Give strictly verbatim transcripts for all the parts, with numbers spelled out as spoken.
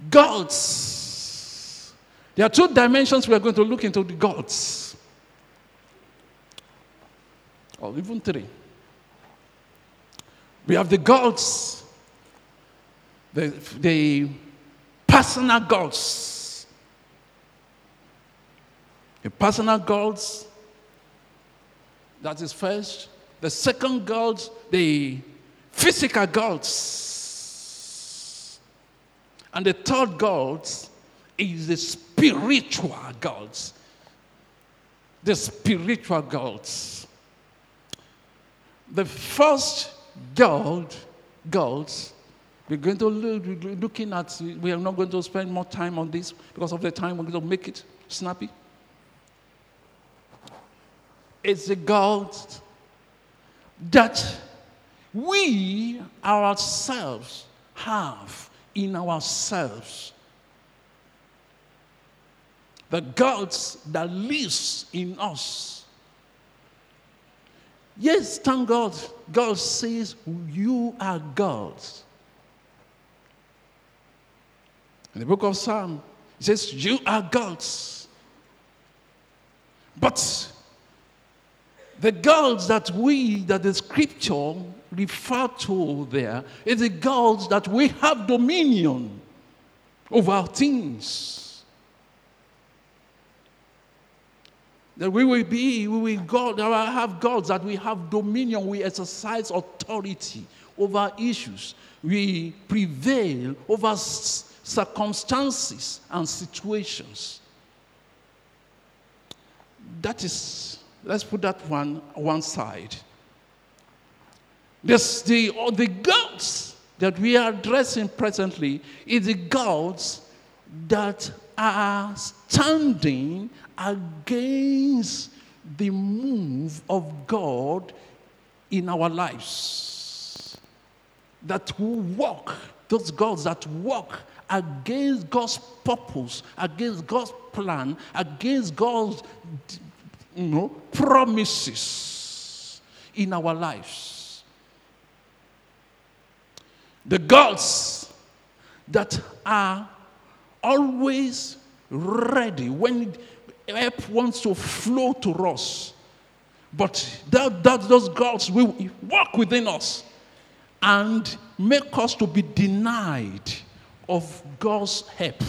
Gods. There are two dimensions we are going to look into the gods. Or even three. We have the gods, the, the personal gods. The personal gods, that is first. The second gods, the physical gods. And the third gods is the spiritual gods. The spiritual gods. The first God, gods, we're going to look looking at, we are not going to spend more time on this because of the time. We're going to make it snappy. It's the God that we ourselves have in ourselves. The God that lives in us. Yes, thank God. God says you are gods. In the book of Psalms, it says you are gods. But the gods that we, that the scripture refer to there, is the gods that we have dominion over things. That we will be, we will God, have gods that we have dominion, we exercise authority over issues. We prevail over circumstances and situations. That is, let's put that one one side. This, the, the gods that we are addressing presently is the gods that are standing against the move of God in our lives. That will walk, those gods that walk against God's purpose, against God's plan, against God's, you know, promises in our lives. The gods that are always ready when help wants to flow to us. But that, that those gods will work within us and make us to be denied of God's help.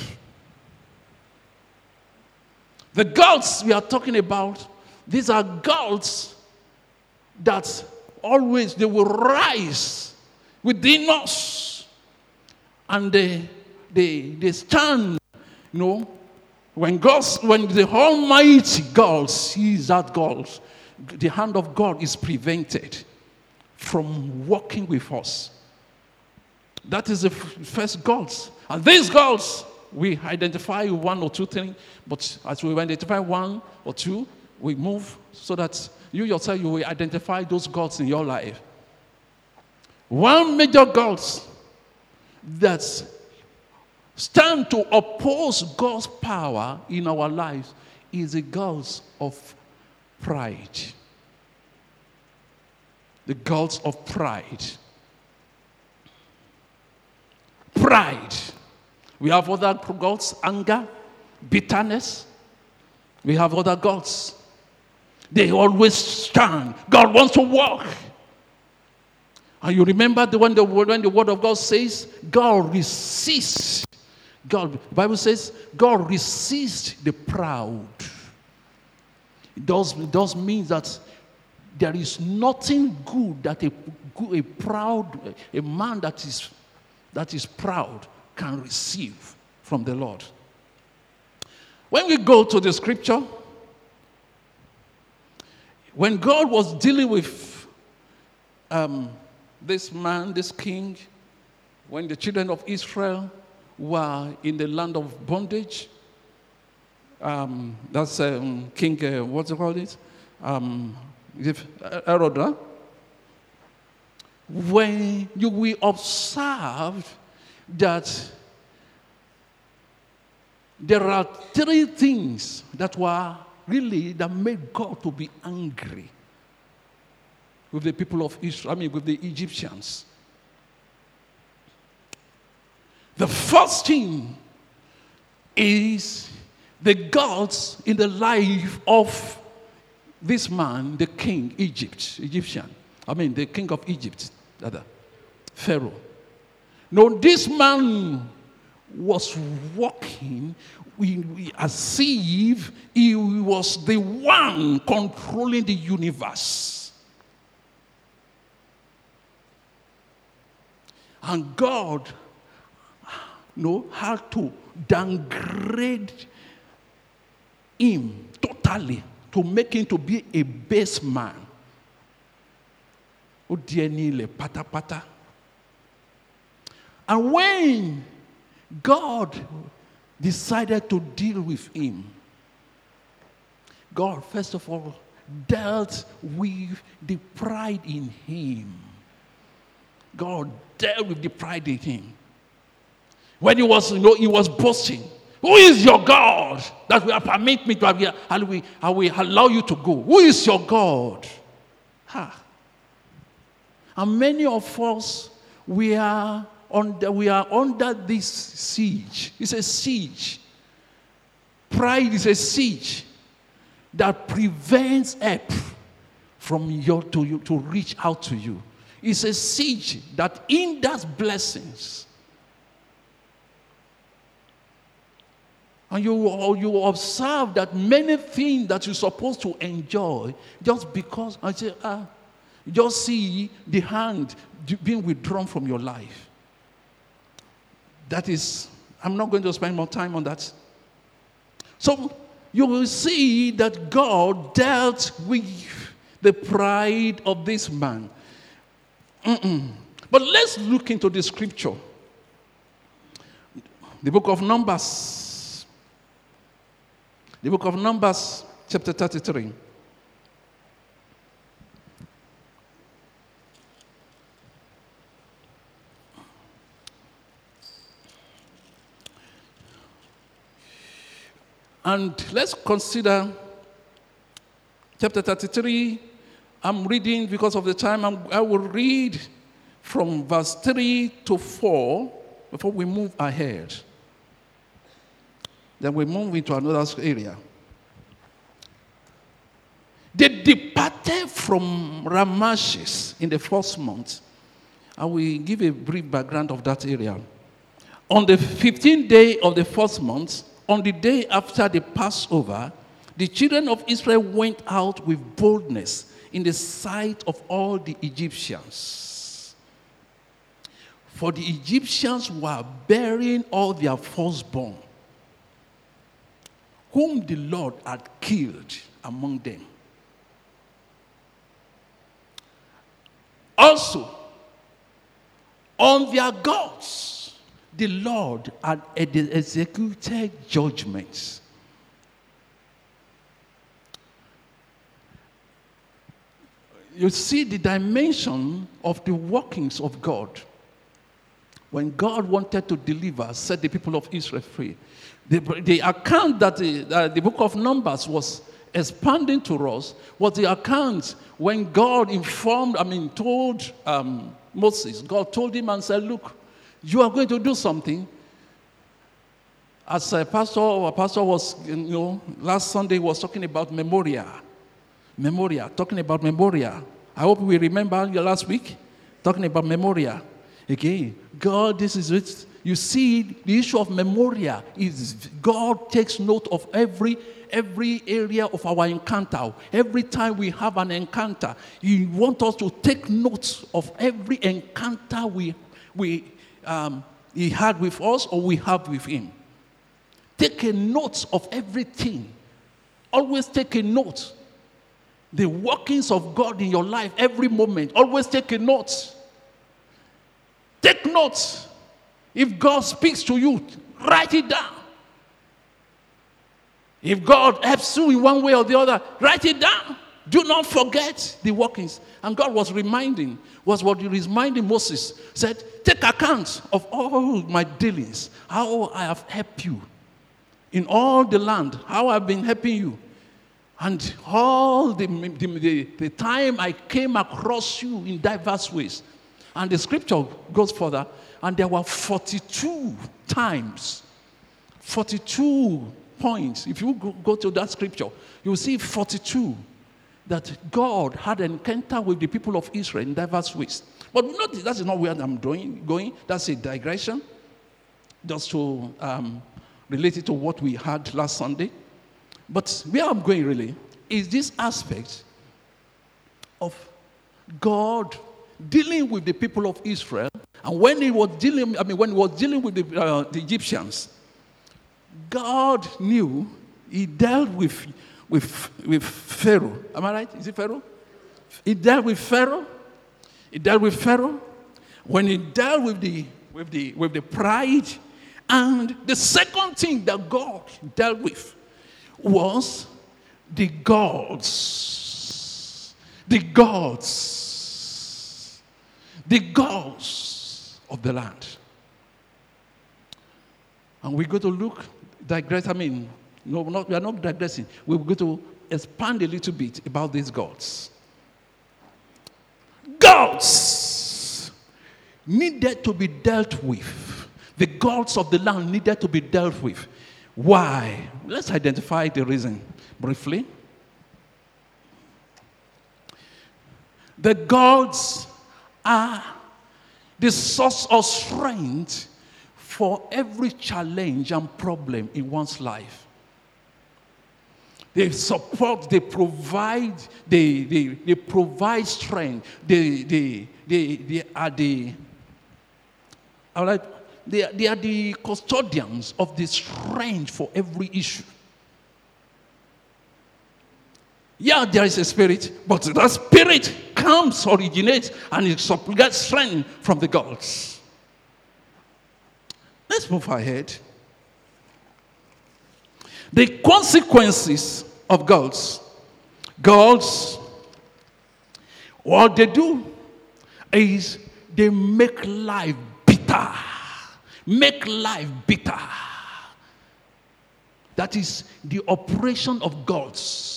The gods we are talking about, these are gods that always they will rise within us. And they they they stand, you know, when God, when the Almighty God sees that God, the hand of God is prevented from working with us. That is the first gods. And these gods, we identify one or two things, but as we identify one or two, we move so that you yourself, you will identify those gods in your life. One major god that stand to oppose God's power in our lives is the gods of pride. The gods of pride. Pride. We have other gods, anger, bitterness. We have other gods. They always stand. God wants to walk. And you remember the when the, when the word of God says, God resists. God, the Bible says, God resists the proud. It does, it does mean that there is nothing good that a, a proud, a man that is, that is proud can receive from the Lord. When we go to the scripture, when God was dealing with um, this man, this king, when the children of Israel were in the land of bondage, um, that's um, King, uh, what's it called it? Um, Herod, huh? When you will observe that there are three things that were really, that made God to be angry with the people of Israel, I mean with the Egyptians. The first thing is the gods in the life of this man, the king, Egypt, Egyptian. I mean, the king of Egypt, rather, Pharaoh. No, this man was walking as if he was the one controlling the universe. And God, you know, had to downgrade him totally to make him to be a base man. Pata pata. And when God decided to deal with him, God, first of all, dealt with the pride in him. God dealt with the pride in him. When he was, you know, he was boasting. Who is your God that will permit me to have here? I will, I will allow you to go. Who is your God? Ha. And many of us, we are under, we are under this siege. It's a siege. Pride is a siege that prevents help from your to you to reach out to you. It's a siege that hinders blessings. And you, you observe that many things that you're supposed to enjoy, just because, I say, ah, you just see the hand being withdrawn from your life. That is, I'm not going to spend more time on that. So you will see that God dealt with the pride of this man. Mm-mm. But let's look into the scripture. The book of Numbers. The book of Numbers, chapter thirty-three. And let's consider chapter thirty-three. I'm reading because of the time. I'm, I will read from verse three to four before we move ahead. Then we move into another area. They departed from Ramesses in the first month. I will give a brief background of that area. On the fifteenth day of the first month, on the day after the Passover, the children of Israel went out with boldness in the sight of all the Egyptians. For the Egyptians were burying all their firstborn, whom the Lord had killed among them. Also, on their gods, the Lord had executed judgments. You see the dimension of the workings of God. When God wanted to deliver, set the people of Israel free. The, the account that the, uh, the book of Numbers was expanding to us was the account when God informed, I mean, told um, Moses, God told him and said, look, you are going to do something. As a pastor, our pastor was, you know, last Sunday was talking about Memoria. Memoria, talking about Memoria. I hope we remember last week, talking about Memoria. Again, God, this is it. You see, the issue of Memoria is God takes note of every every area of our encounter. Every time we have an encounter, He wants us to take note of every encounter we we um, He had with us or we have with Him. Take a note of everything. Always take a note. The workings of God in your life, every moment. Always take a note. Take notes. If God speaks to you, write it down. If God helps you in one way or the other, write it down. Do not forget the workings. And God was reminding, was what He was reminding Moses, said, take account of all my dealings, how I have helped you in all the land, how I've been helping you. And all the, the, the, the time I came across you in diverse ways. And the scripture goes further, and there were forty-two times forty-two points. If you go, go to that scripture, you will see forty-two that God had an encounter with the people of Israel in diverse ways. But notice that is not where I'm going. going. That's a digression, just to um, relate it to what we had last Sunday. But where I'm going really is this aspect of God dealing with the people of Israel. And when he was dealing, I mean, when he was dealing with the, uh, the Egyptians, God knew he dealt with, with, with Pharaoh. Am I right? Is it Pharaoh? He dealt with Pharaoh. He dealt with Pharaoh. When he dealt with the, with the, with the pride. And the second thing that God dealt with was the gods. The gods. The gods of the land. And we go to look, digress, I mean, no, not, we are not digressing. We're going to expand a little bit about these gods. Gods needed to be dealt with. The gods of the land needed to be dealt with. Why? Let's identify the reason briefly. The gods are the source of strength for every challenge and problem in one's life. They support, they provide, they, they, they provide strength. They, they, they, they are the, I like, they, they are the custodians of the strength for every issue. Yeah, there is a spirit, but that spirit comes, originates, and it gets strength from the gods. Let's move ahead. The consequences of gods. Gods, what they do is they make life bitter. Make life bitter. That is the operation of gods.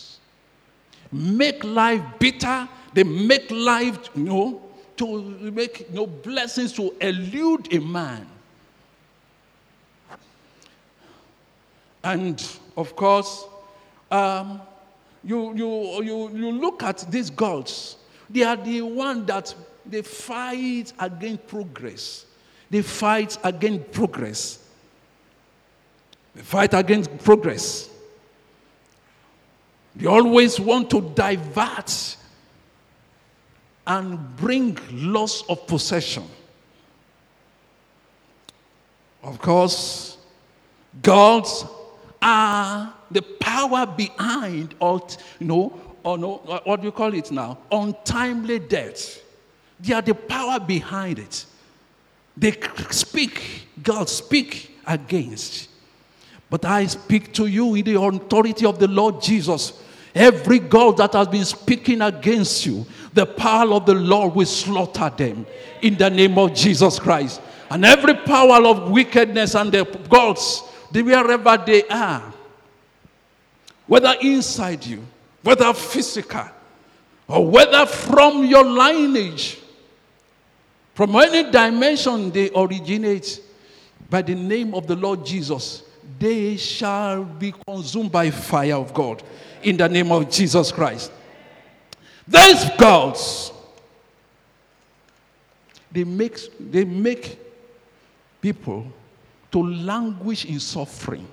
Make life bitter. They make life, you know, to make you know, blessings to elude a man. And of course, um, you, you, you, you look at these gods. They are the one that they fight against progress. They fight against progress. They fight against progress. They always want to divert and bring loss of possession. Of course, gods are the power behind, or you know, or no, what do you call it now? Untimely death. They are the power behind it. They speak, God speak against. But I speak to you in the authority of the Lord Jesus. Every God that has been speaking against you, the power of the Lord will slaughter them in the name of Jesus Christ. And every power of wickedness and the gods, wherever they are, whether inside you, whether physical, or whether from your lineage, from any dimension they originate, by the name of the Lord Jesus, they shall be consumed by fire of God in the name of Jesus Christ. These gods, they make, they make people to languish in suffering.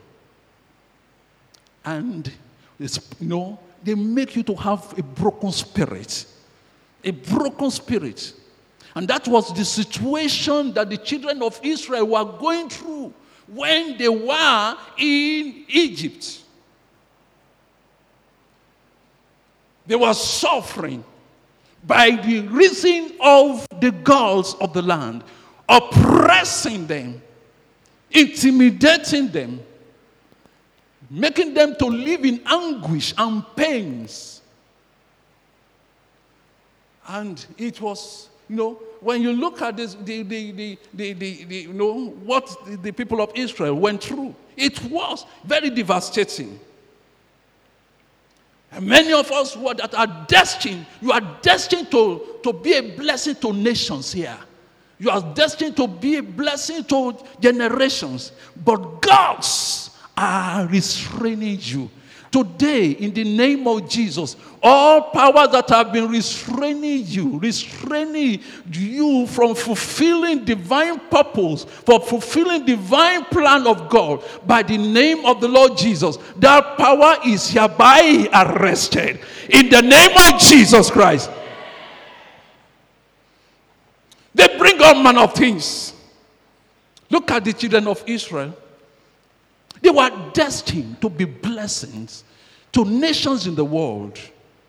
And you know, they make you to have a broken spirit. A broken spirit. And that was the situation that the children of Israel were going through when they were in Egypt. They were suffering by the reason of the gods of the land, oppressing them, intimidating them, making them to live in anguish and pains. And it was, you know, when you look at this, the, the, the, the, the, the you know, what the, the people of Israel went through, it was very devastating. And many of us who are, that are destined, you are destined to, to be a blessing to nations here. You are destined to be a blessing to generations. But gods are restraining you. Today, in the name of Jesus, all powers that have been restraining you, restraining you from fulfilling divine purpose, for fulfilling divine plan of God, by the name of the Lord Jesus, that power is hereby arrested. In the name of Jesus Christ. They bring all manner of things. Look at the children of Israel. They were destined to be blessings to nations in the world.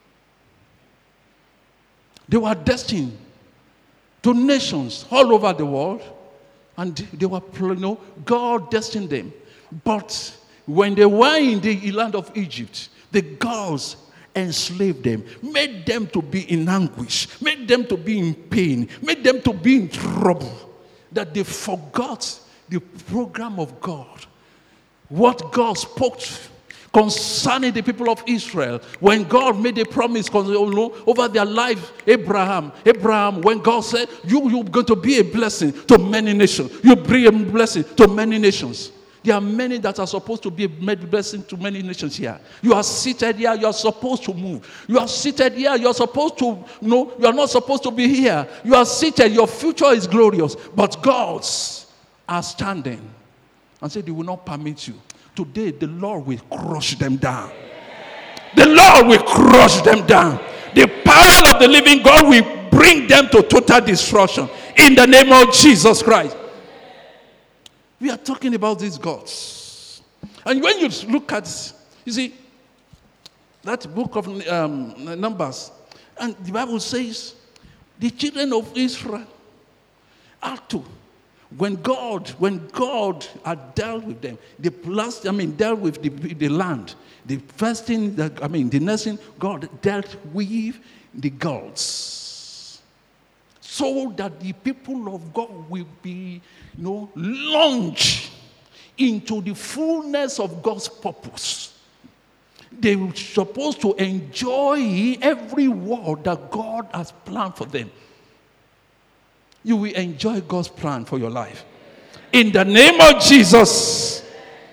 They were destined to nations all over the world. And they were, you know, God destined them. But when they were in the land of Egypt, the gods enslaved them, made them to be in anguish, made them to be in pain, made them to be in trouble, that they forgot the program of God. What God spoke concerning the people of Israel, when God made a promise over their life, Abraham, Abraham, when God said, you, you're going to be a blessing to many nations. You bring a blessing to many nations. There are many that are supposed to be a blessing to many nations here. You are seated here, you are supposed to move. You are seated here, you are supposed to, no, you are not supposed to be here. You are seated, your future is glorious. But gods are standing and said, they will not permit you. Today, the Lord will crush them down. The Lord will crush them down. The power of the living God will bring them to total destruction. In the name of Jesus Christ. We are talking about these gods. And when you look at, you see, that book of um, Numbers, and the Bible says, the children of Israel are to, when God, when God had dealt with them, the last, I mean, dealt with the, the land, the first thing that, I mean, the next thing, God dealt with the gods. So that the people of God will be, you know, launched into the fullness of God's purpose. They were supposed to enjoy every word that God has planned for them. You will enjoy God's plan for your life. In the name of Jesus.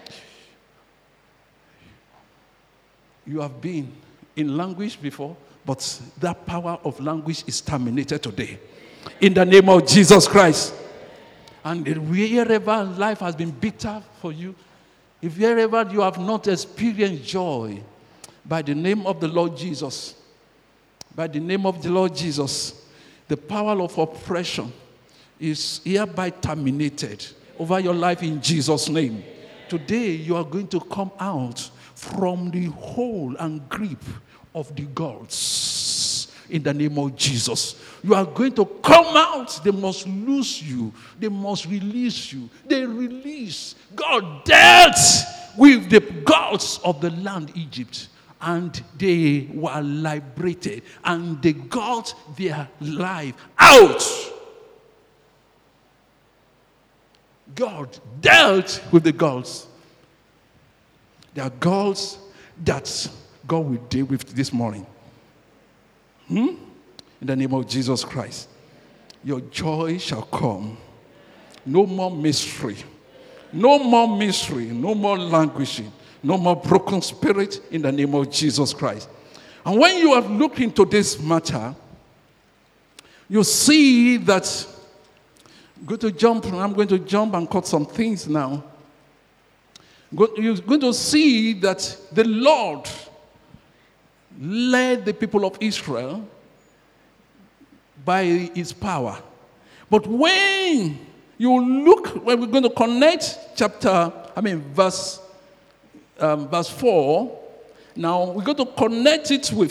You have been in language before, but that power of language is terminated today. In the name of Jesus Christ. And wherever life has been bitter for you, if wherever you have not experienced joy, by the name of the Lord Jesus, by the name of the Lord Jesus, the power of oppression is hereby terminated over your life in Jesus' name. Today, you are going to come out from the hold and grip of the gods in the name of Jesus. You are going to come out. They must lose you. They must release you. They release. God dealt with the gods of the land Egypt, and they were liberated, and they got their life out. God dealt with the gods. There are gods that God will deal with this morning. Hmm? In the name of Jesus Christ. Your joy shall come. No more mystery. No more mystery. No more languishing. No more broken spirit in the name of Jesus Christ. And when you have looked into this matter, you see that I'm going to jump, I'm going to jump and cut some things now. You're going to see that the Lord led the people of Israel by his power. But when you look, when we're going to connect chapter, I mean verse, um, verse four, now we're going to connect it with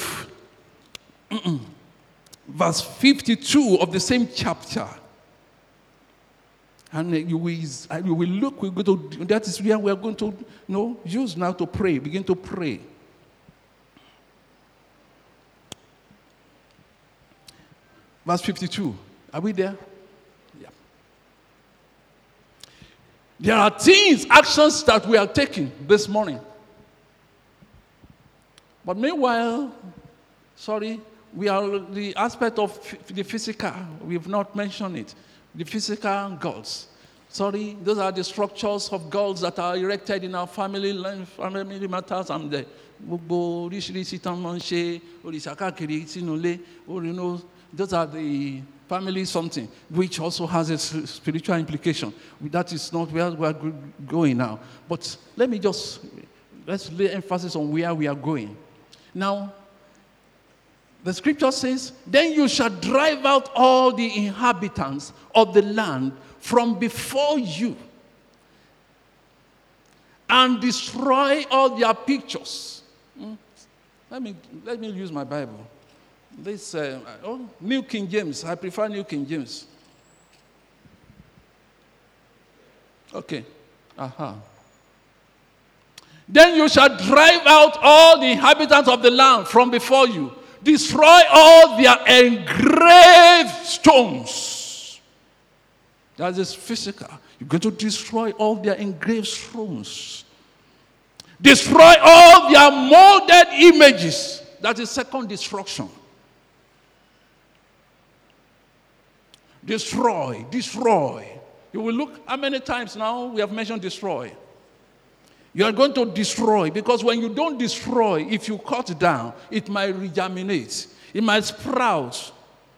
verse fifty-two of the same chapter. And you will, you will look, we're going to, that is where we're going to, you know, use now to pray, begin to pray. Verse fifty-two. Are we there? Yeah. There are things, actions that we are taking this morning. But meanwhile, sorry, we are the aspect of the physical. We have not mentioned it. the physical gods. Sorry, those are the structures of gods that are erected in our family life, family matters, and the gbogbo oríṣiríṣi tán máa ń ṣe òrìṣà káàkiri sínú ilé, or you know, those are the family something, which also has a spiritual implication. That is not where we are going now. But let me just, let's lay emphasis on where we are going. Now, the scripture says, then you shall drive out all the inhabitants of the land from before you and destroy all their pictures. Hmm? Let me, let me use my Bible. This uh, oh, New King James. I prefer New King James. Okay. Aha. Then you shall drive out all the inhabitants of the land from before you. Destroy all their engraved stones. That is physical. You're going to destroy all their engraved stones. Destroy all their molded images. That is second destruction. Destroy, destroy. You will look how many times now we have mentioned destroy. You are going to destroy, because when you don't destroy, if you cut down, it might regerminate. It might sprout.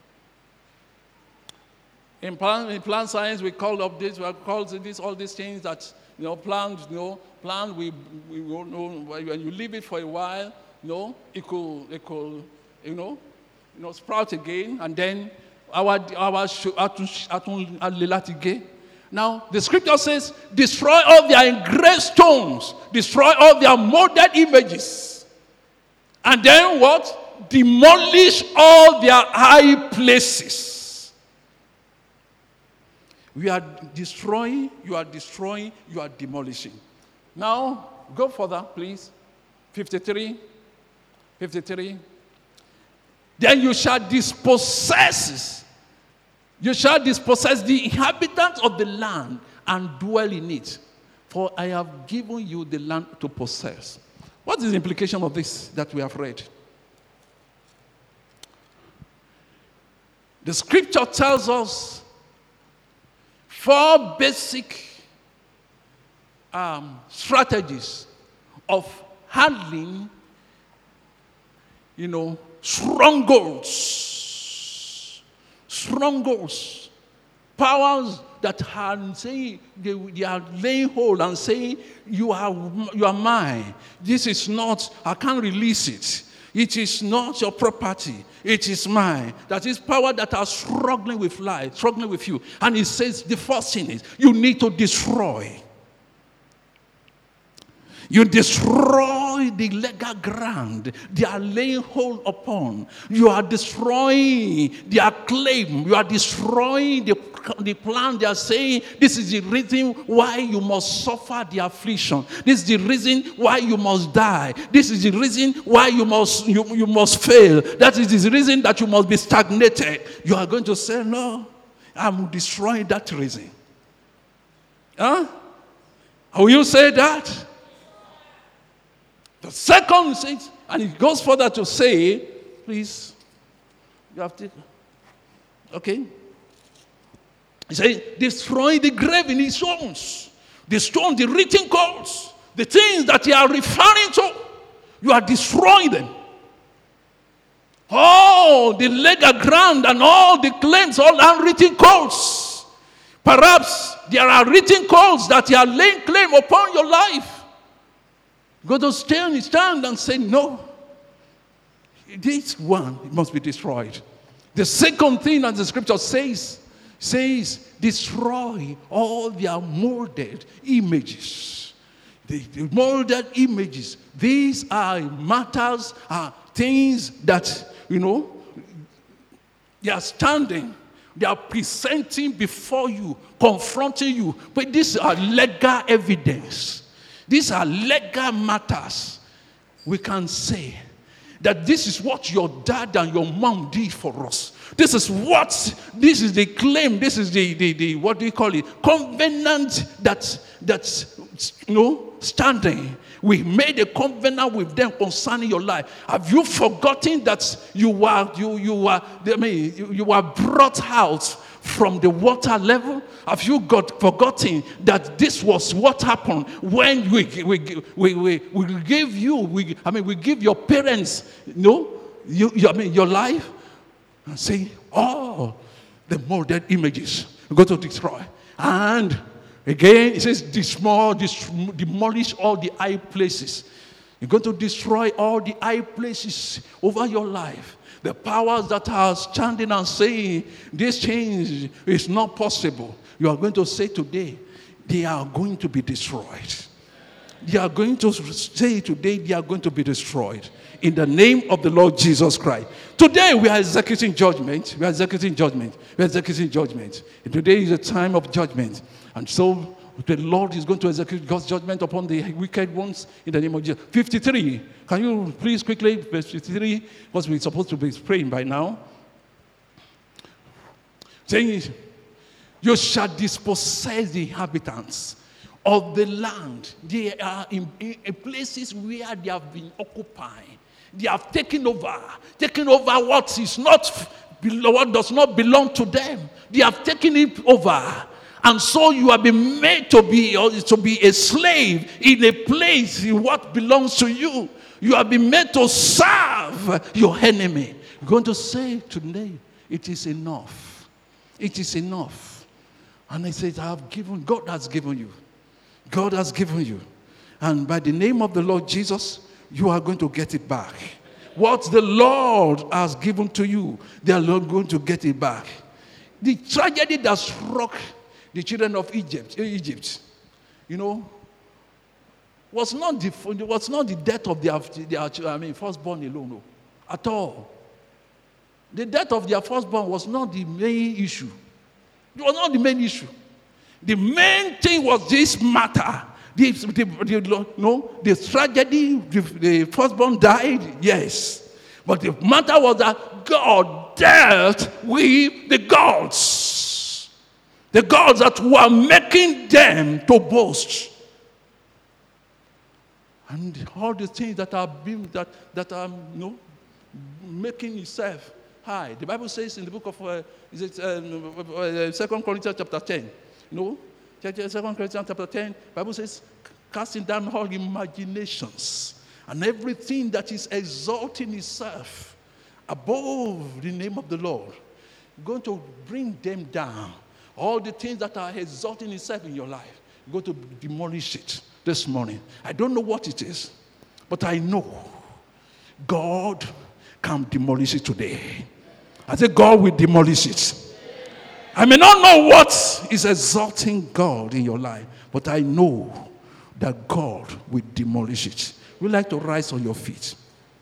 In plant, in plant science, we call up this, we call this, all these things that, you know, plant, you know, plant, we, we will know, when you leave it for a while, you know, it could, it could, you know, you know, sprout again, and then our, our, now, the scripture says, destroy all their engraved stones, destroy all their molded images, and then what? Demolish all their high places. We are destroying, you are destroying, you are demolishing. Now, go further, please. fifty-three. fifty-three. Then you shall dispossess. You shall dispossess the inhabitants of the land and dwell in it. For I have given you the land to possess. What is the implication of this that we have read? The scripture tells us four basic um, strategies of handling, you know, strongholds. Strongholds. Powers that are saying, they, they are laying hold and saying, you are, you are mine. This is not, I can't release it. It is not your property. It is mine. That is power that are struggling with life, struggling with you. And it says the first thing is, you need to destroy. You destroy the legal ground they are laying hold upon. You are destroying their claim. You are destroying the, the plan. They are saying, this is the reason why you must suffer the affliction. This is the reason why you must die. This is the reason why you must, you, you must fail. That is the reason that you must be stagnated. You are going to say, no, I'm destroying that reason. Huh? Will you say that? The second says, and it goes further to say, please, you have to, okay. He says, destroy the grave in his stones, the stone, the written codes, the things that you are referring to, you are destroying them. All the legal ground and all the claims, all unwritten codes. Perhaps there are written codes that you are laying claim upon your life. Go to stand, stand and say, no, this one must be destroyed. The second thing that the scripture says, says, destroy all their molded images. The, the molded images, these are matters, are things that, you know, they are standing, they are presenting before you, confronting you. But these are legal evidence. These are legal matters. We can say that this is what your dad and your mom did for us. This is what, this is the claim, this is the, the, the what do you call it? Covenant that, that's, you know, standing. We made a covenant with them concerning your life. Have you forgotten that you were, you, you were, I mean, you, you were brought out from the water level? Have you got forgotten that this was what happened when we we we we, we gave you? We I mean we give your parents, you know, you, you I mean your life, and say, oh, the molded images we're going to destroy. And again, it says, destroy, demolish all the high places. You're going to destroy all the high places over your life. The powers that are standing and saying this change is not possible, you are going to say today, they are going to be destroyed. They are going to say today, they are going to be destroyed. In the name of the Lord Jesus Christ. Today we are executing judgment. We are executing judgment. We are executing judgment. And today is a time of judgment. And so the Lord is going to execute God's judgment upon the wicked ones in the name of Jesus. fifty-three. Can you please quickly, verse fifty-three, because we're supposed to be praying by now. Saying, you shall dispossess the inhabitants of the land. They are in, in places where they have been occupying. They have taken over, taken over what is not, what does not belong to them. They have taken it over. And so you have been made to be, to be a slave in a place in what belongs to you. You have been made to serve your enemy. You're going to say today, it is enough. It is enough. And I said, I have given, God has given you. God has given you. And by the name of the Lord Jesus, you are going to get it back. What the Lord has given to you, they are not going to get it back. The tragedy that struck the children of Egypt, Egypt, you know, was not the was not the death of their, their I mean, firstborn alone, no, at all. The death of their firstborn was not the main issue. It was not the main issue. The main thing was this matter. The, the, the, no, the tragedy, the, the firstborn died, yes. But the matter was that God dealt with the gods. The gods that were making them to boast. And all the things that are being, that, that are, you know, making itself high. The Bible says in the book of, uh, is it um, uh, Second Corinthians chapter ten, you know, Second Corinthians chapter ten, the Bible says, casting down all imaginations and everything that is exalting itself above the name of the Lord. You're going to bring them down. All the things that are exalting itself in your life, you're going to demolish it this morning. I don't know what it is, but I know God can demolish it today. I say God will demolish it. I may not know what is exalting God in your life, but I know that God will demolish it. Would you like to rise on your feet?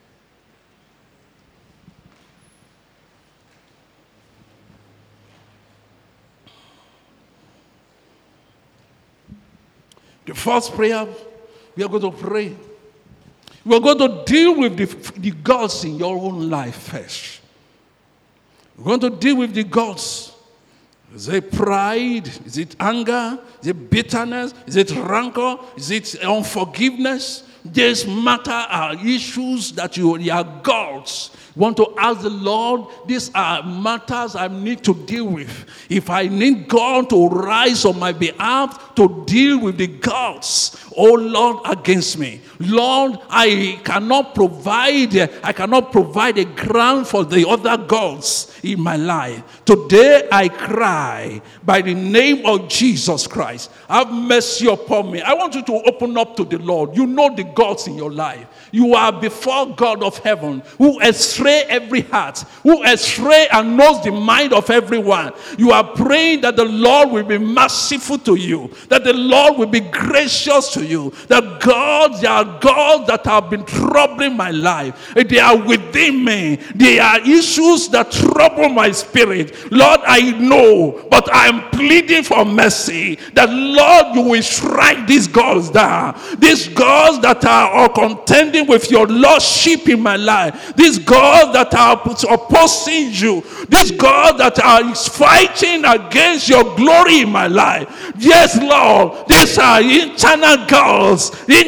The first prayer we are going to pray, we are going to deal with the, the gods in your own life first. We're going to deal with the gods. Is it pride? Is it anger? Is it bitterness? Is it rancor? Is it unforgiveness? These matter are issues that you, they are gods. You want to ask the Lord, these are matters I need to deal with. If I need God to rise on my behalf to deal with the gods, oh Lord, against me. Lord, I cannot provide, I cannot provide a ground for the other gods in my life. Today I cry by the name of Jesus Christ. Have mercy upon me. I want you to open up to the Lord. You know the gods in your life. You are before God of heaven, who estray every heart, who estray and knows the mind of everyone. You are praying that the Lord will be merciful to you, that the Lord will be gracious to you, that God, there are gods that have been troubling my life. They are within me. They are issues that trouble my spirit. Lord, I know, but I am pleading for mercy, that Lord, you will strike these gods down. These gods that are contending with your lordship in my life. These gods that are opposing you. These gods that are fighting against your glory in my life. Yes, Lord, these are internal gods, internal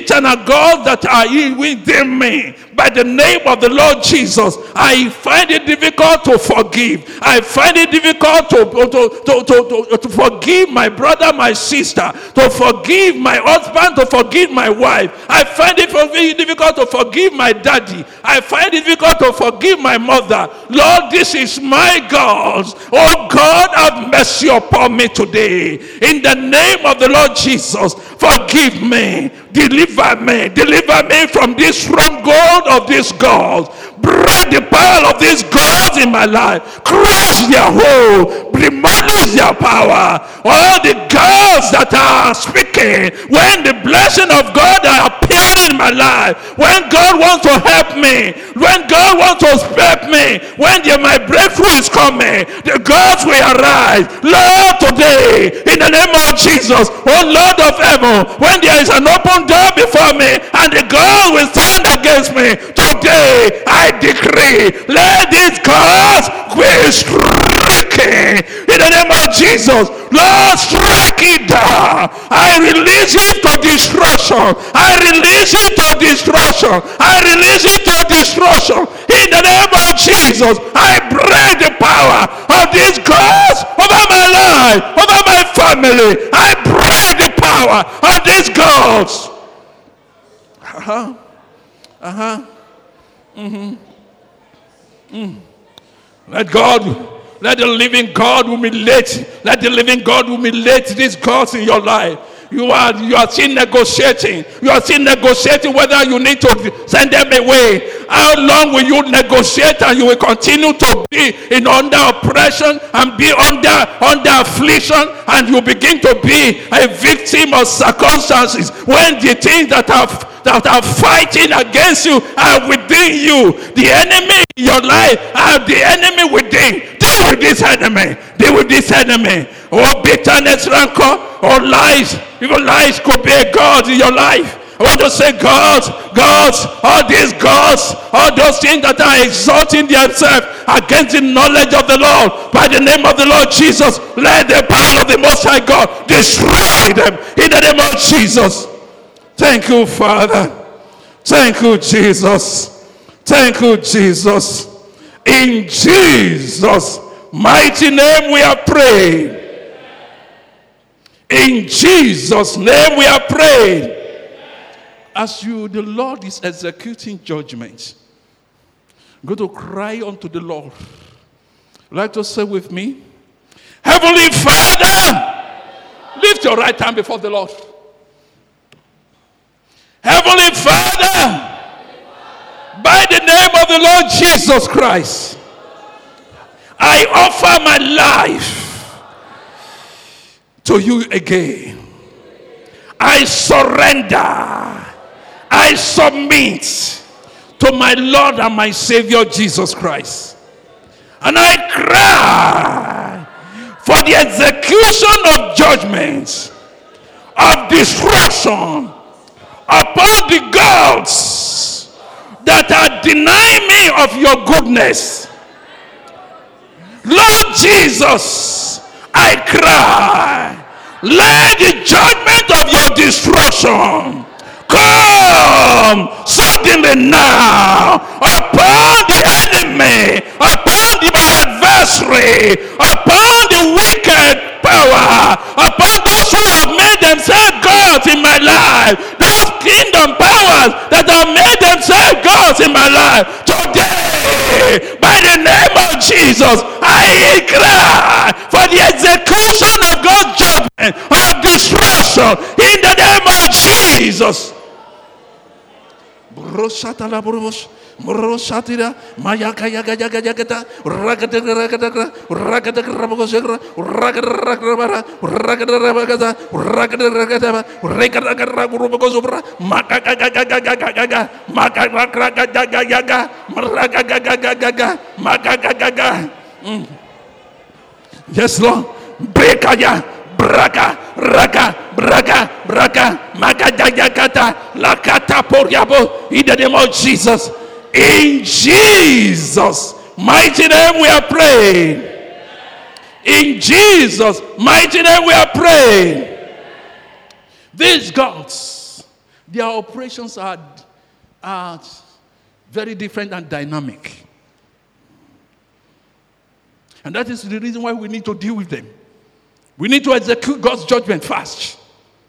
internal gods that are within me. By the name of the Lord Jesus, I find it difficult to forgive. I find it difficult to, to, to, to, to, to forgive my brother, my sister, to forgive my husband, to forgive my wife. I find it very difficult to forgive my daddy. I find it difficult to forgive my mother. Lord, this is my God. Oh God, have mercy upon me today. In the name of the Lord Jesus, forgive me. Deliver me. Deliver me from this stronghold of this God. Break the power of these gods in my life. Crush their hold. Demolish their power. All the gods that are speaking when the blessing of God are appearing in my life, when God wants to help me, when God wants to help me, when the, my breakthrough is coming, the gods will arise. Lord, today, in the name of Jesus, oh Lord of heaven, when there is an open door before me and the God will stand against me, today I decree, let these gods be stricken in the name of Jesus. Lord, strike it down. I release it to destruction. I release it to destruction. I release it to destruction in the name of Jesus. I break the power of these gods over my life, over my family. I break the power of these gods. Uh-huh. Uh-huh. Mm-hmm. Mm. Let God, let the living God humiliate, let the living God humiliate these gods in your life. You are you are still negotiating. You are still negotiating whether you need to send them away. How long will you negotiate and you will continue to be in under oppression and be under under affliction, and you begin to be a victim of circumstances when the things that have that are fighting against you are within you. The enemy in your life are the enemy within. Deal with this enemy. Deal with this enemy. Oh, bitterness, rancor, or lies. Even lies could be a God in your life. I want to say gods, gods, all these gods, all those things that are exalting themselves against the knowledge of the Lord. By the name of the Lord Jesus, let the power of the Most High God destroy them in the name of Jesus. Thank you, Father. Thank you, Jesus. Thank you, Jesus. In Jesus' mighty name we are praying. In Jesus' name we are praying. As you, the Lord is executing judgment, go to cry unto the Lord. Like to say with me, Heavenly Father, lift your right hand before the Lord. Heavenly Father, by the name of the Lord Jesus Christ, I offer my life to you again. I surrender. I submit to my Lord and my Savior Jesus Christ. And I cry for the execution of judgments, of destruction upon the gods that are denying me of your goodness. Lord Jesus, I cry, let the judgment of your destruction come suddenly now upon the enemy, upon the adversary, upon the wicked power, upon those who have made themselves gods in my life, those kingdom powers that have made themselves gods in my life. Today, by the name of Jesus, I cry for the execution of God's judgment of destruction in the name of Jesus. Morosatira, Mayaka Yaga Yaga Yagata, Rakata Rakata, Rakata Rabosera, Rakata Rakata, Rakata Rakata, Rekata Rabosura, Makaka Makaka Yaga, Maraka Makaka. Yes, Lord. Bekaya. Braka, raka, braka, braka, makadayakata, lakata poryabo, in the name of Jesus. In Jesus' mighty name we are praying. In Jesus' mighty name we are praying. These gods Their operations are, are very different and dynamic. And that is the reason why we need to deal with them. We need to execute God's judgment fast.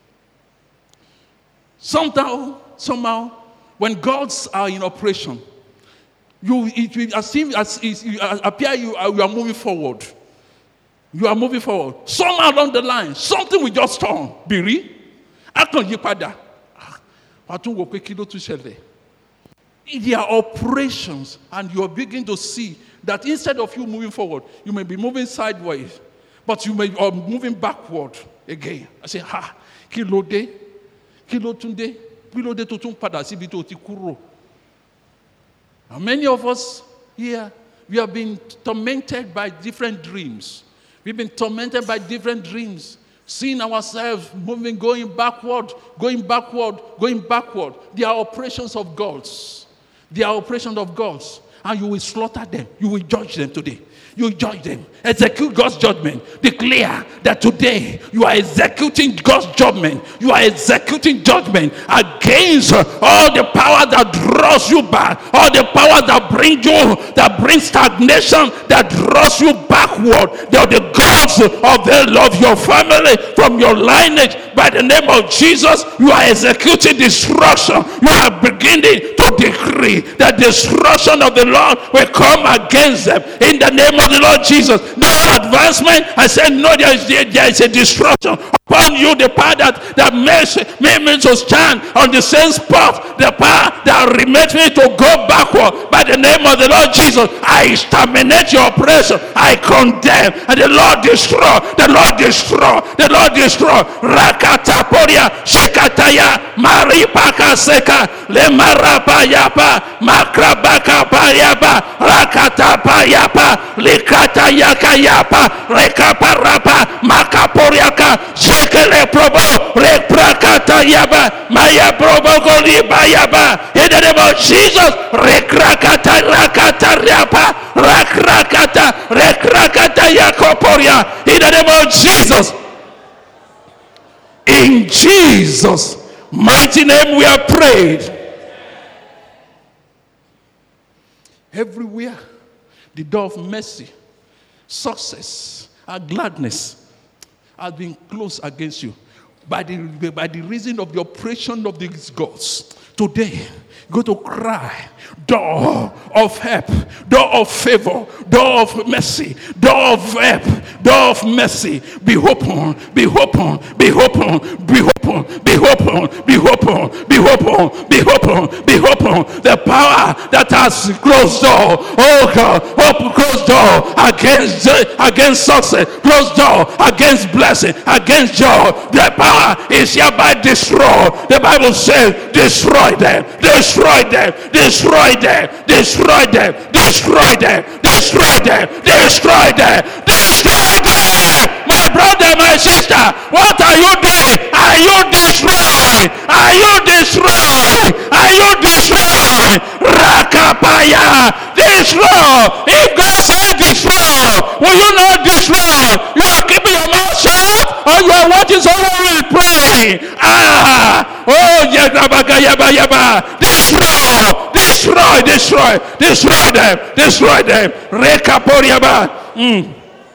Somehow, somehow, when gods are in operation, you it will as if as it appear you are, you are moving forward. You are moving forward. Somehow along the line, something will just turn. Biri, akon yipada. Watun wo pe kilo tu ṣẹlẹ̀. Their operations, and you are beginning to see that instead of you moving forward, you may be moving sideways, but you may be moving backward again. I say, ha, kilo de, kilo tunde, kilo de tutun pada sibi to ti kuro. And many of us here, we have been tormented by different dreams. We've been tormented by different dreams, seeing ourselves moving, going backward, going backward, going backward. They are operations of gods. They are operations of gods. And you will slaughter them. You will judge them today. You will judge them. Execute God's judgment. Declare that today you are executing God's judgment. You are executing judgment against all the power that draws you back. All the power that bring you, that brings stagnation, that draws you backward. They are the gods of the of your family, from your lineage. By the name of Jesus, you are executing destruction. You are beginning to decree that destruction of the Lord will come against them. In the name of the Lord Jesus. No advancement. I said, no, there is, there is a destruction upon you. The power that, that makes me to stand on the same spot. The power that remains me to go backward. By the name of the Lord Jesus, I terminate your oppression. I condemn. And the Lord destroy. The Lord destroy. The Lord destroy. Rakataporia, Shekataya, Maripaka Seka, Lemarapa Yapa, Makrabaka Payapa, Rakatapa Yapa, Likata Yaka Yapa, Rekaparapa, Makaporiaka, Shekele Probo, Reprakata Yaba, Maya Probo Goliba Yaba, in the name of Jesus, Rekrakata Rakata Yapa, Rakrakata, Rekrakata Yakoporia, in the name of Jesus. In Jesus' mighty name we are prayed. Everywhere, the door of mercy, success, and gladness has been closed against you by the, by the reason of the operation of these gods. Today, go to cry, door of help, door of favor, door of mercy, door of help, door of mercy. Be open, be open, be open, be open, be open, be open, be open, be open, be open. The power that has closed door, oh God, open closed door against against success, closed door against blessing, against joy. The power is hereby destroyed. The Bible says, destroy them, destroy them, destroy them, destroy them, destroy them, destroy them, destroy them, destroy them. My brother, my sister, what are you doing? Are you destroyed? Are you destroyed? Are you destroyed? Rakapaya, destroy. If God said destroy, will you not destroy? You are keeping your mouth shut, or you are watching someone praying. Ah, oh, yaba yaba yaba. Destroy, destroy, destroy, destroy them, destroy them. Rekaporiaba. Mm.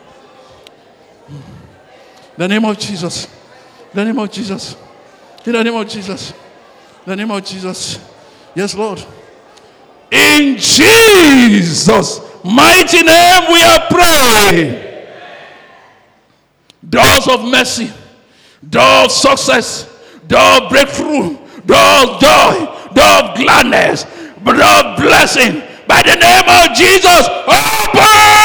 The name of Jesus. The name of Jesus. In the name of Jesus. The name of Jesus. Yes, Lord. In Jesus' mighty name we are praying. Doors of mercy, door of success, door of breakthrough, door of joy, door of gladness, door of blessing. By the name of Jesus, open!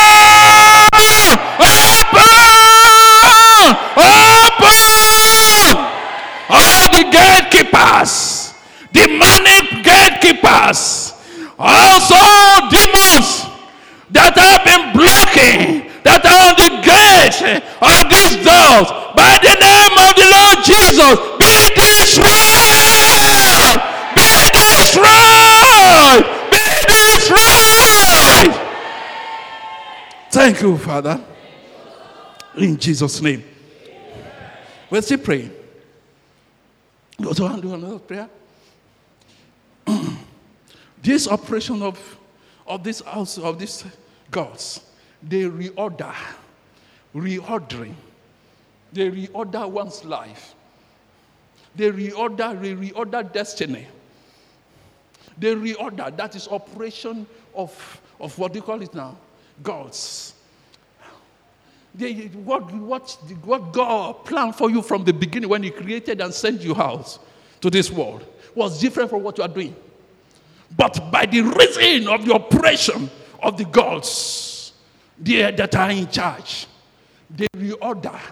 Open! All the gatekeepers, demonic gatekeepers, also demons that have been blocking, that are on the gate of these doors, by the name of the Lord Jesus, be destroyed! Be destroyed! Be destroyed! Thank you, Father. In Jesus' name. We're still praying. Go to do another prayer. This operation of, of this house, of these gods, they reorder, reordering. They reorder one's life. They reorder, they reorder destiny. They reorder. That is operation of, of what do you call it now? Gods. They, what, what, what God planned for you from the beginning when He created and sent you out to this world was different from what you are doing. But by the reason of the operation of the gods, they that are in charge, they reorder.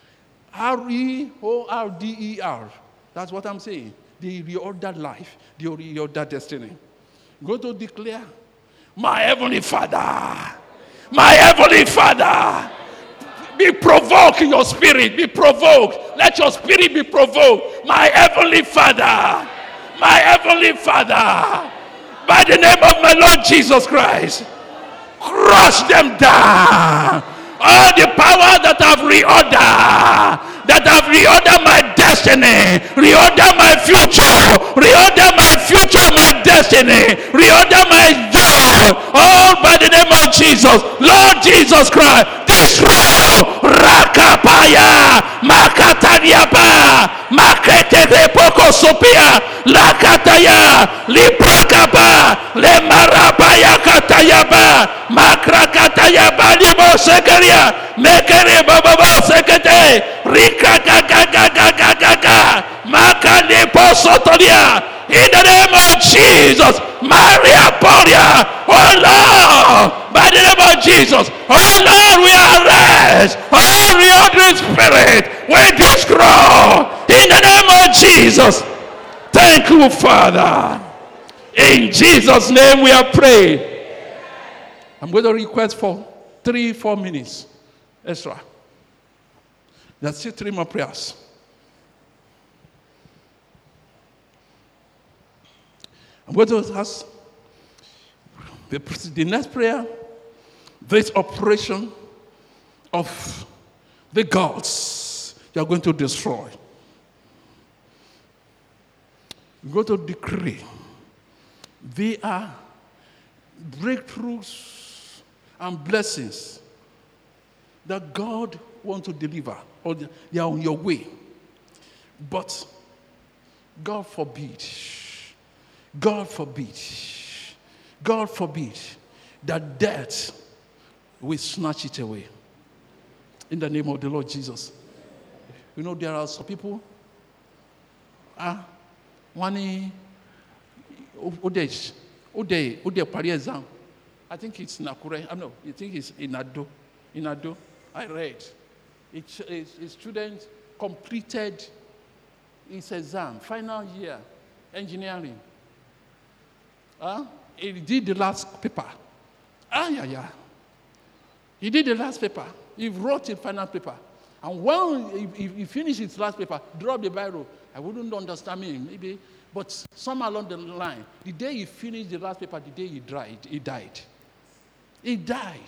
R E O R D E R. That's what I'm saying. They reorder life. They reorder destiny. Go to declare, my heavenly Father, my heavenly Father. Be provoked in your spirit. Be provoked. Let your spirit be provoked. My heavenly Father, my heavenly Father, by the name of my Lord Jesus Christ, crush them down. All the power that have reordered, that have reordered my destiny, reorder my future, reorder my future, my destiny, reorder my joy, all by the name of Jesus, Lord Jesus Christ, destroy, Rakapaya, Makatariaba, Makete Poko Sopia, Lakataya, Liprakaba, Lemarabaya Katayaba, Makrakatayaba, Libo Sekeria, Mekere Baba Sekete, Rika Gaga Gaga Gaga, Makalipo Sotoria, in the name of Jesus, Maria Poria, oh Lord, by the name of Jesus, oh Lord, we arrest all reordering spirit, we destroy, in the name of Jesus. Thank you, Father. In Jesus' name we are praying. I'm going to request for three, four minutes extra. That's it, three more prayers. I'm going to ask the, the next prayer, this operation of the gods you are going to destroy. You're going to decree they are breakthroughs and blessings that God wants to deliver, or they are on your way. But God forbid, God forbid, God forbid that death will snatch it away. In the name of the Lord Jesus. You know, there are some people, ah, one Odesh, Ode, Ode Pari exam. I think it's Nakure. I know. I think it's in Ado. In Ado, I read. It's a student completed his exam, final year, engineering. Huh? He did the last paper. Ah, yeah, yeah. He did the last paper. He wrote the final paper. And when he, he finished his last paper, dropped the Bible. I wouldn't understand me, maybe. But somewhere along the line, the day he finished the last paper, the day he died, he died. He died.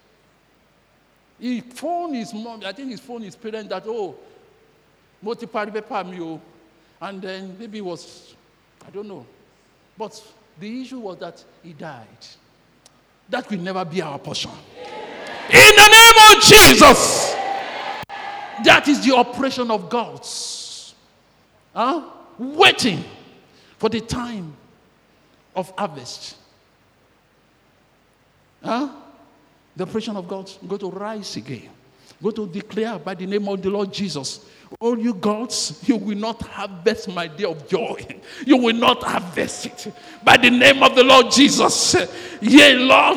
He phoned his mom, I think he phoned his parents that, oh, multiple paper me, and then maybe it was, I don't know. But the issue was that he died. That will never be our portion. In the name of Jesus. That is the operation of gods. Huh? Waiting for the time of harvest. Huh? The operation of God go to rise again. Go to declare by the name of the Lord Jesus. All you gods, you will not harvest my day of joy. You will not harvest it. By the name of the Lord Jesus. Yea, Lord.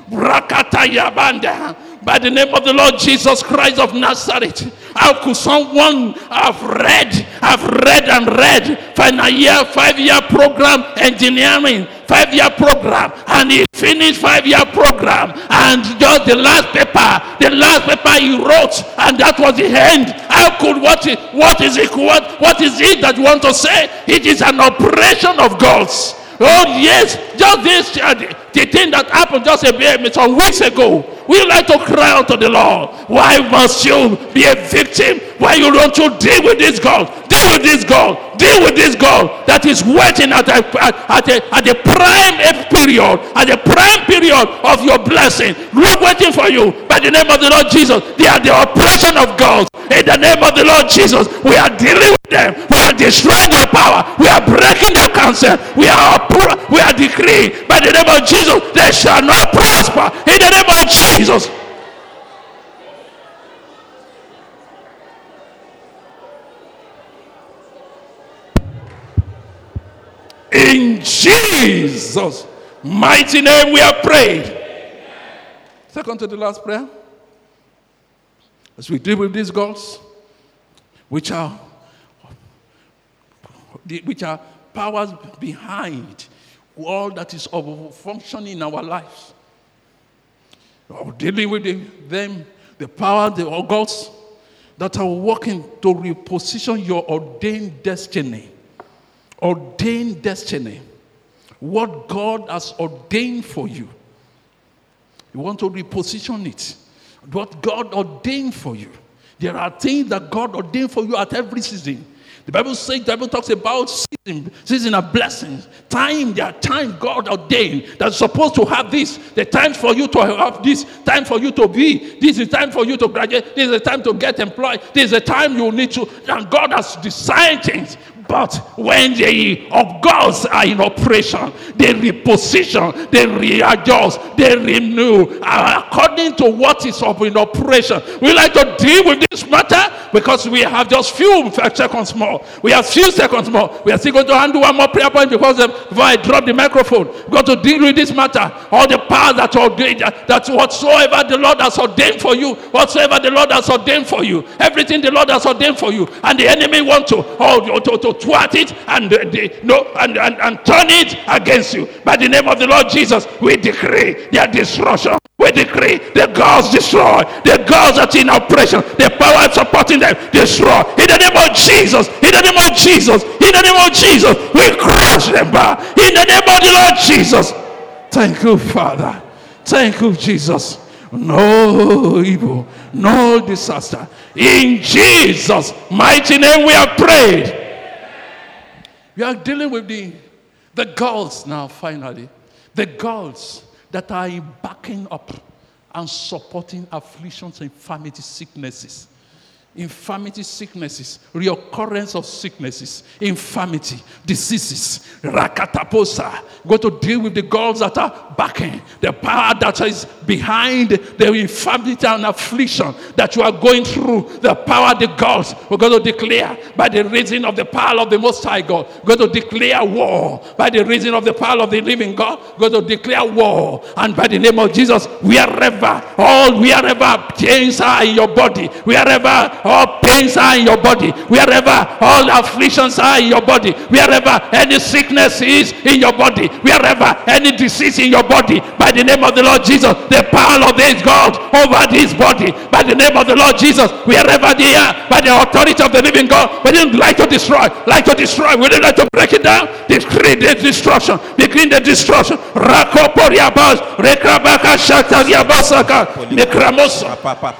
By the name of the Lord Jesus Christ of Nazareth. How could someone have read, have read and read final year, five-year program, engineering, five-year program, and he finished five-year program, and just the last paper, the last paper he wrote, and that was the end. How could what is, what is it? What, what is it that you want to say? It is an operation of God's. Oh yes, just this, uh, the, the thing that happened just a, some weeks ago. We like to cry out to the Lord. Why must you be a victim? Why you don't you deal with this God? Deal with this God. deal with this God that is waiting at a, at a, at the prime period, at the prime period of your blessing. Not waiting for you. By the name of the Lord Jesus, they are the oppression of God. In the name of the Lord Jesus, we are dealing with them. We are destroying their power. We are breaking their counsel. We are we are decreeing by the name of Jesus, they shall not prosper. In the name of Jesus. In Jesus' mighty name we have prayed. Second to the last prayer. As we deal with these gods, which are which are powers behind all that is of functioning in our lives. Or dealing with the, them, the power, the gods that are working to reposition your ordained destiny. Ordained destiny. What God has ordained for you. You want to reposition it. What God ordained for you. There are things that God ordained for you at every season. The Bible says, the Bible talks about season, season of blessings. Time, there are times God ordained that's supposed to have this. The time for you to have this. Time for you to be. This is time for you to graduate. This is the time to get employed. This is the time you need to. And God has designed things. But when the of gods are in operation, they reposition, they readjust, they renew according to what is up in operation. We like to deal with this matter because we have just few seconds more. We have few seconds more. We are still going to handle one more prayer point because um, before I drop the microphone, we've got to deal with this matter. All the powers that are ordained, that whatsoever the Lord has ordained for you, whatsoever the Lord has ordained for you, everything the Lord has ordained for you, and the enemy want to, oh, to, to thwart it and, uh, the, no, and, and, and turn it against you. By the name of the Lord Jesus, we decree their destruction. We decree the gods destroy. The gods that are in operation, the power supporting them, destroy. In the name of Jesus, in the name of Jesus, in the name of Jesus, we crush them back. In the name of the Lord Jesus. Thank you, Father. Thank you, Jesus. No evil, no disaster. In Jesus' mighty name we have prayed. We are dealing with the, the gods now, finally. The gods that are backing up and supporting afflictions, infirmity, sicknesses. Infirmity, sicknesses, reoccurrence of sicknesses, infirmity, diseases, rakataposa. Go to deal with the gods that are backing, the power that is behind the infirmity and affliction that you are going through. The power of the gods, we're going to declare by the reason of the power of the Most High God. We're going to declare war by the reason of the power of the living God. We're going to declare war, and by the name of Jesus, wherever, all wherever pains are in your body, wherever all pains are in your body, wherever all afflictions are in your body, wherever any sickness is in your body, wherever any disease in your body, by the name of the Lord Jesus, the power of this God over this body, by the name of the Lord Jesus, wherever they are, by the authority of the living God, we didn't like to destroy, like to destroy, we didn't like to break it down, decree the destruction, decree the destruction. Rakoporiabas, Rekrabaka Shatariabasaka, Nekramosa,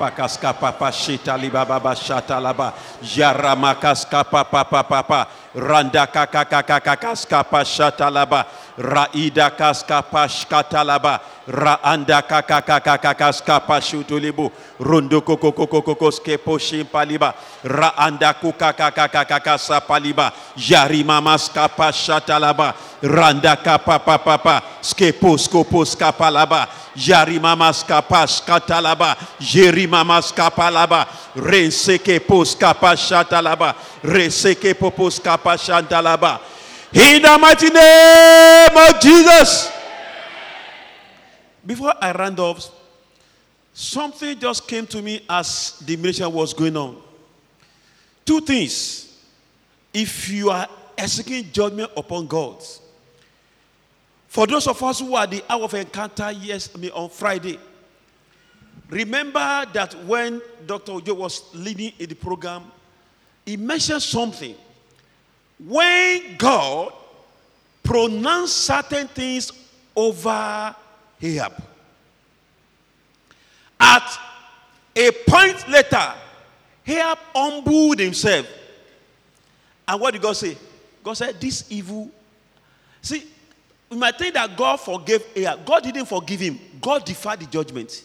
Shatalaba, Yaramakaska papa papa, Randa kakakakakaska shatalaba, Raida kaska pashkatalaba, Raanda kakakakakaska pashutulibu, Rundo kokokokokos keposhim paliba, Raanda kukakakakakasa paliba, Yarima maska pashatalaba, Randa kapapa papa, Skepos kopos kapalaba, Yarima maska pashkatalaba, Jerima maska palaba, Reseke poska pashatalaba, Reseke poposka pashantalaba. In the mighty name of Jesus. Before I round off, something just came to me as the mission was going on. Two things. If you are executing judgment upon God, for those of us who are the hour of encounter, yes, I mean on Friday, remember that when Doctor Ojo was leading in the program, he mentioned something. When God pronounced certain things over Ahab, at a point later, Ahab humbled himself. And what did God say? God said, this evil. See, we might think that God forgave Ahab. God didn't forgive him. God deferred the judgment.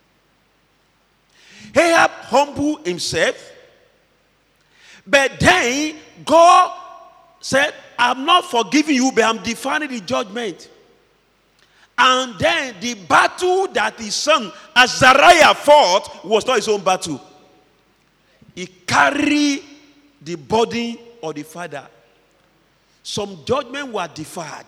Ahab humbled himself. But then God said, I'm not forgiving you, but I'm deferring the judgment. And then the battle that his son Azariah fought was not his own battle. He carried the burden of the father. Some judgment were deferred.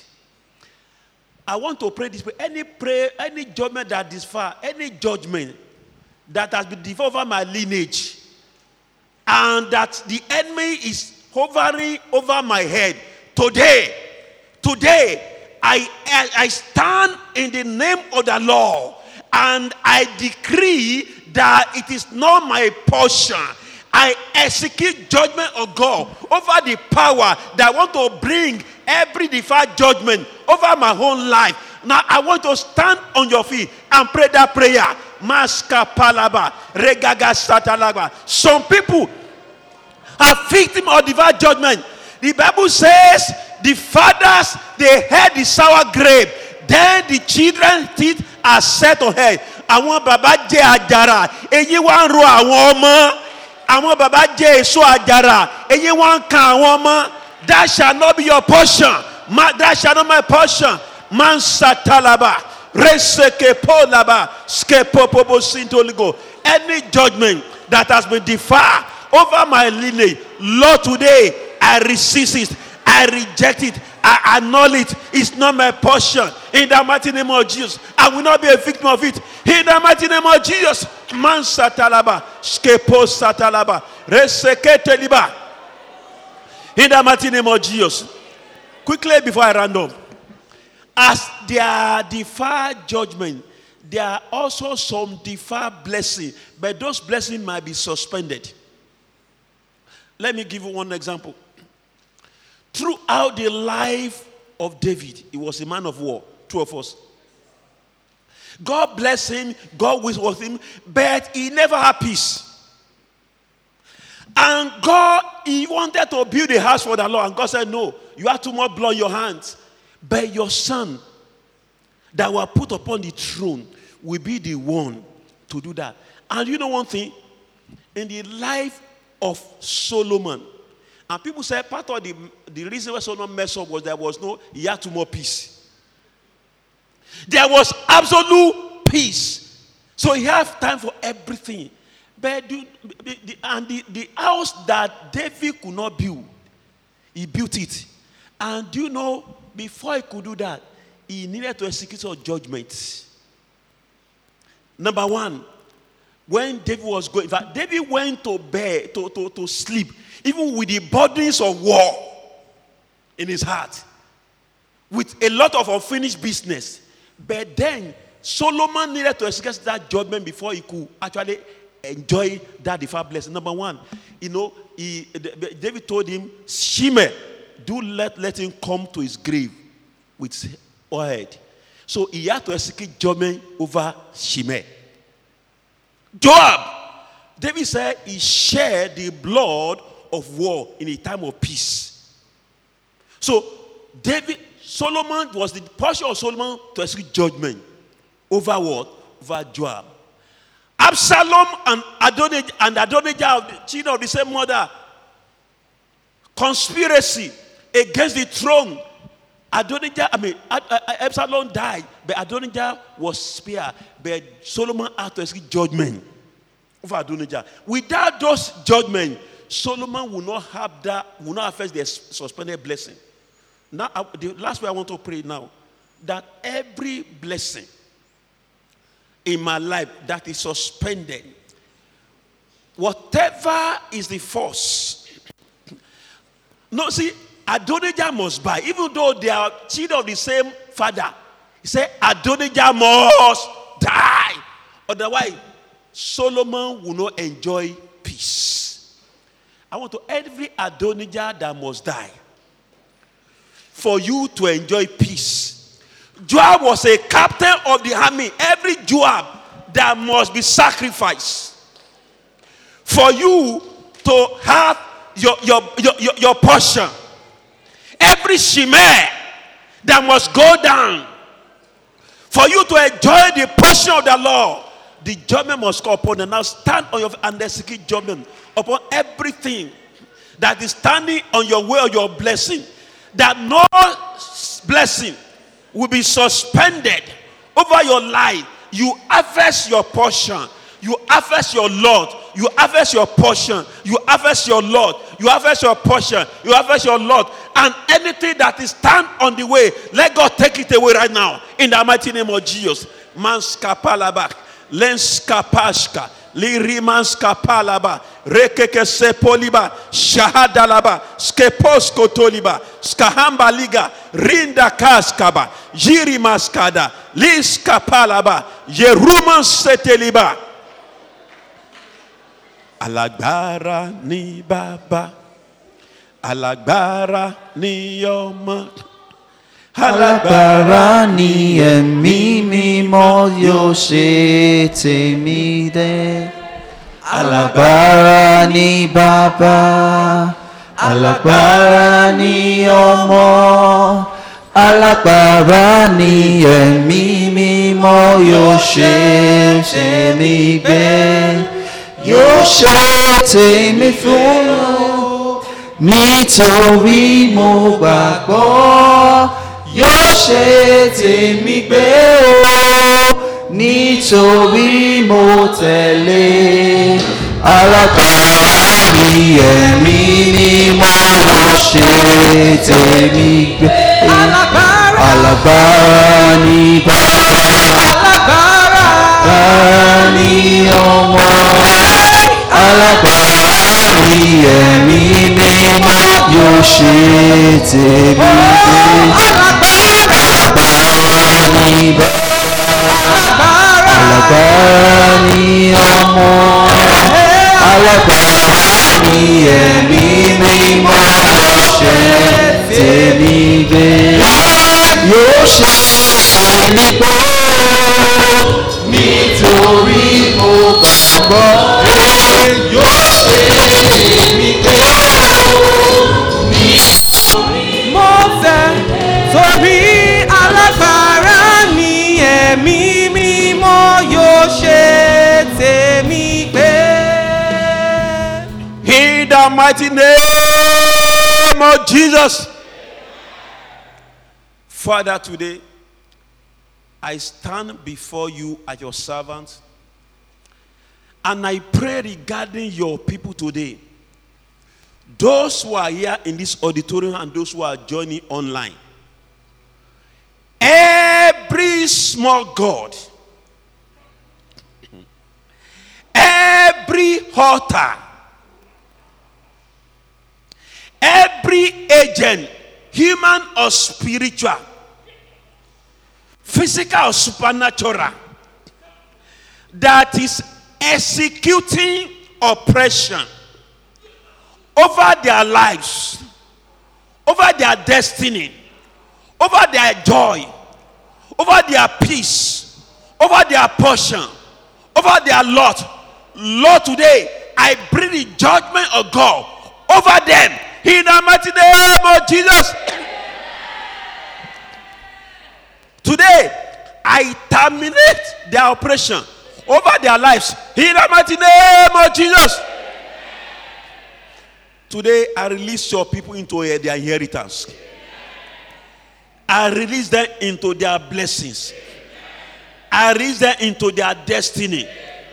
I want to pray this prayer. Any prayer, any judgment that deferred, any judgment that has been deferred over my lineage, and that the enemy is hovering over my head, today, today, I, I, I stand in the name of the Lord, and I decree that it is not my portion. I execute judgment of God over the power that want to bring every deferred judgment over my whole life. Now I want to stand on your feet and pray that prayer. Maska palaba, regaga satalaba. Some people are victims of divine judgment. The Bible says the fathers, they had the sour grape, then the children's teeth are set on head. Àwọn bàbá jẹ àjàrà, èyí wá ń ro àwọn ọmọ. Àwọn bàbá jẹ èso àjàrà, èyí wá ń kan àwọn ọmọ. That shall not be your portion. Ma, that shall not be my portion. Man satalaba, reseke polaba, skepopobo sintoligo. Any judgment that has been deferred over my lineage, Lord, today I resist it, I reject it, I annul it. It's not my portion. In the mighty name of Jesus, I will not be a victim of it. In the mighty name of Jesus, man satalaba, skepo satalaba, resekete liba. In the mighty name of Jesus. Quickly before I round up, as there are deferred judgment, there are also some deferred blessing, but those blessings might be suspended. Let me give you one example. Throughout the life of David, he was a man of war, two of us. God bless him, God was with him, but he never had peace. And God, he wanted to build a house for the Lord, and God said, no, you have too much blood in your hands. But your son that will put upon the throne will be the one to do that. And you know one thing? In the life of Solomon, and people say part of the, the reason why Solomon messed up was there was no, he had too much peace. There was absolute peace. So he had time for everything. But the, the, the, and the, the house that David could not build, he built it. And do you know, before he could do that, he needed to execute a judgment. Number one, when David was going, in fact, David went to bed, to, to, to sleep, even with the burdens of war in his heart, with a lot of unfinished business. But then, Solomon needed to execute that judgment before he could actually enjoy that deferred blessing. Number one, you know, he, David told him, Shimei, do let, let him come to his grave with oil. So he had to execute judgment over Shimei. Joab, David said he shared the blood of war in a time of peace. So David, Solomon was the portion of Solomon to execute judgment over what? Over Joab. Absalom and Adonijah, and Adonijah, the children of the same mother, conspiracy against the throne. Adonijah, I mean, Absalom died, but Adonijah was spared. But Solomon had to execute judgment over Adonijah. Without those judgments, Solomon will not have that, will not affect the suspended blessing. Now, the last way I want to pray now, that every blessing in my life that is suspended, whatever is the force. No, see, Adonijah must buy, even though they are children of the same father. He said, Adonijah must die. Otherwise, Solomon will not enjoy peace. I want to every Adonijah that must die for you to enjoy peace. Joab was a captain of the army. Every Joab that must be sacrificed for you to have your, your, your, your, your portion. every shimei that must go down for you to enjoy the portion of the Lord, the judgment must come upon them. Now stand on your and execute judgment upon everything that is standing on your way of your blessing, that no blessing will be suspended over your life. You harvest your portion. You harvest your Lord. You harvest your portion. You harvest your Lord. You harvest your portion. You harvest your Lord. And anything that is stand on the way, let God take it away right now. In the mighty name of Jesus. Manskapalabak. Lenskapashka. Lirimanskapalaba. Rekeke sepoliba. Shahadalaba. Skeposkotoliba. Skahamba liga. Rinda kaskaba. Jirimaskada. Liskapalaba. Yeruman seteliba. Alágbára ni bàbá, alágbára ni ọmọ, alágbára ni ẹ̀mí mímọ́ yóò ṣe tèmi dé. Alágbára ni bàbá, alágbára ni ọmọ, alágbára ni ẹ̀mí mímọ́ yóò ṣe tèmi dé. Yóò ṣe tèmi fún nítorí mo gbàgbọ́. Yóò ṣe tèmi gbé o nítorí mo tẹ̀lé. Alágbára ni ẹ̀mí mímọ́ yóò ṣe tèmi gbé. Alágbára ni bàbá, alágbára ni ọmọ, alágbára ni ẹ̀mí mímọ́ yóò ṣe tèmi dé. Alágbára ni bàbá, alágbára ni ọmọ, alágbára ni ẹ̀mí mímọ́ yóò ṣe tèmi dé. Yóò ṣe tèmi gbọ́ nítorí mo gbàgbọ́. Yóò ṣe tèmi gbé nítorí mo tẹ̀. Torí alágbára ni ẹ̀mí mímọ́ yóò ṣe tèmi gbé. In the mighty name of Jesus. Father, today I stand before you as your servant, and I pray regarding your people today. Those who are here in this auditorium and those who are joining online. Every small God, every altar, every agent, human or spiritual, physical or supernatural, that is executing oppression over their lives, over their destiny, over their joy, over their peace, over their portion, over their lot. Lord, today I bring the judgment of God over them in the mighty name of Jesus. Today, I terminate their oppression over their lives in the mighty name of Jesus. Today, I release your people into their inheritance. I release them into their blessings. I release them into their destiny.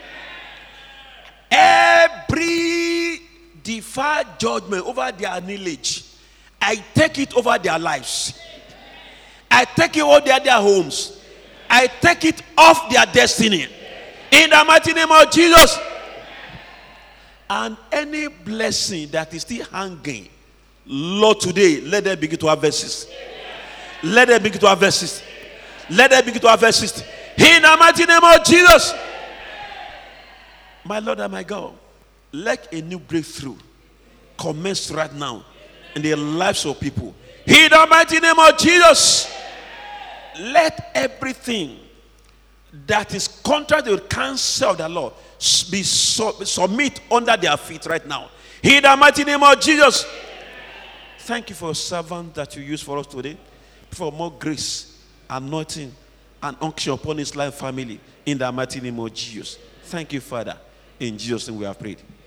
Every defied judgment over their knowledge, I take it over their lives. I take it over their, their homes. I take it off their destiny. In the mighty name of Jesus. And any blessing that is still hanging, Lord, today, let them begin to harvest it. Let them begin to harvest it. Let them begin to harvest it. In the mighty name of Jesus. My Lord and my God, let a new breakthrough commence right now in the lives of people. In the mighty name of Jesus. Let everything that is contrary to the counsel of the Lord be submit under their feet right now. In the mighty name of Jesus. Thank you for your servant that you use for us today. For more grace, anointing, and unction upon his life family. In the mighty name of Jesus. Thank you, Father. In Jesus' name we have prayed.